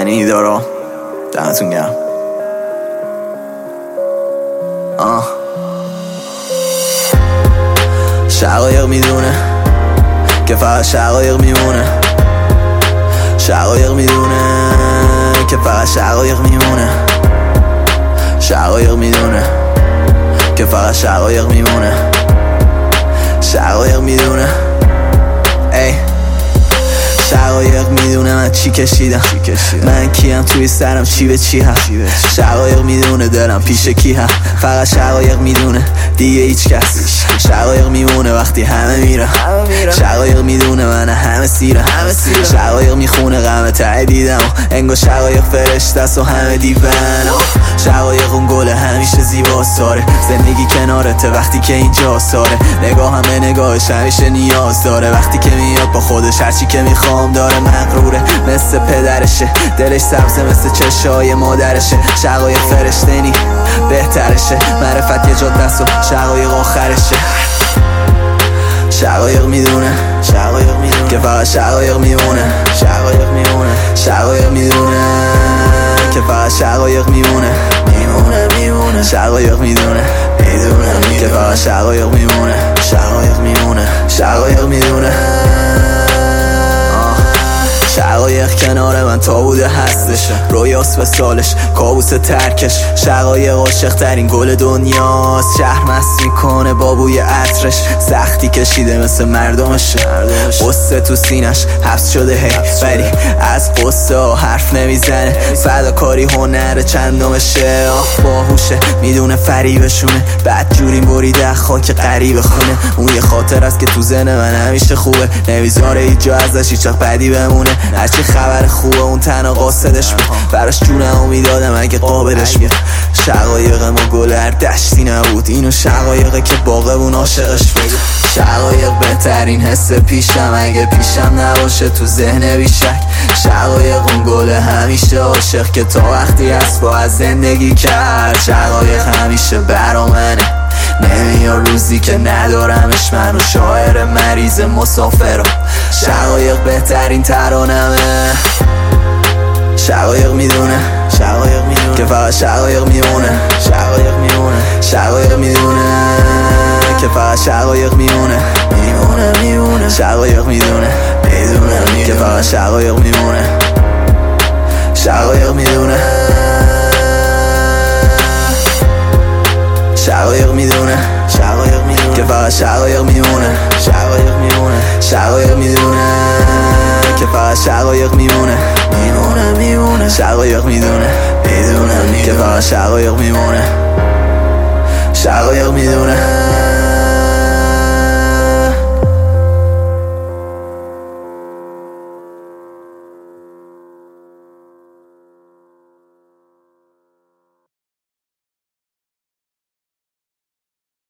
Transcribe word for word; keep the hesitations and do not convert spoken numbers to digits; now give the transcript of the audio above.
شنیدارا دمتون گرم. آه شقایق میدونه که فقط شقایق میمونه، شقایق میدونه که فقط شقایق میمونه، شقایق میدونه که فقط شقایق میمونه، شقایق میدونه ای شقایق میدونه من چی کشیدم، من کیم توی سرم چی به چی هم، شقایق میدونه دلم پیش کی هم، فقط شقایق میدونه دیگه هیچ کس، شقایق میمونه وقتی همه میره، شقایق میدونه من همه سیرم، شقایق میخونه غم ته دیدم انگار شقایق فرشته است و همه دیوان، شقایق اون گل همیشه زیباست داره، زندگی کنارته وقتی که اینجا ساره، نگاه همه نگاهش همیشه نیاز داره، وقتی که میاد با خودش هرچی که میخوام داره، مغروره مثل پدرشه، دلش سبزه مثل چشای مادرشه، شقایق فرشته نی بهترشه، معرفت یه جا دست و شقایق آخرشه، شقایق میدونه شقایق میدونه که فقط شقایق میمونه، شقایق میمونه شقایق میدونه که فقط شقایق میمونه، میمونه میمونه شقایق میدونه میدونه که فقط شقایق میمونه، شقایق میمونه شقایق میدونه. شقایق کنار من تا بوده هستش، رویاست و سالش کابوس ترکش، شقایق عاشق ترین گل دنیاست، شهر مست میکنه با بوی عطرش، سختی کشیده مثل مردمش، قصه تو سینش حبس شده هی ولی از قصه ها حرف نمیزنه، فداکاری هنر چندمشه، آه باهوشه میدونه فریبشونه، بعد جوری بریده خاک غریب خونه، اون یه خاطر است که تو ذهن من همیشه خوبه، نمیذاره هیچ جا ازش هیچ وقت بدی بمونه، هرچی خبر خوبه اون تنها قاصدش بود، براش جونمو میدادم اگه قابلش بیاد، شقایق ما گل هر دشتی نبود، اینو شقایقه که باغبون عاشقش بود، شقایق بهترین حس پیشم اگه پیشم نباشه تو ذهن بیشک، شقایق اون گل همیشه عاشق که تا وقتی هست با از زندگی کرد، شقایق همیشه برا منه، نمیاد روزی که ندارمش، منو شاعر مریض مسافرم، شقایق بهترین ترانمه، شقایق میدونه شقایق میدونه که فقط شقایق میمونه، شقایق میمونه شقایق میدونه که فقط شقایق میمونه، میمونه میمونه شقایق میدونه میدونه که فقط شقایق میمونه، شقایق میدونه شقایق میدونه شقایق میدونه که فقط شقایق میمونه، شقایق میمونه شقایق میدونه که فقط شقایق میمونه، میمونه میمونه شقایق میدونه میدونه که فقط شقایق میمونه، شقایق میدونه.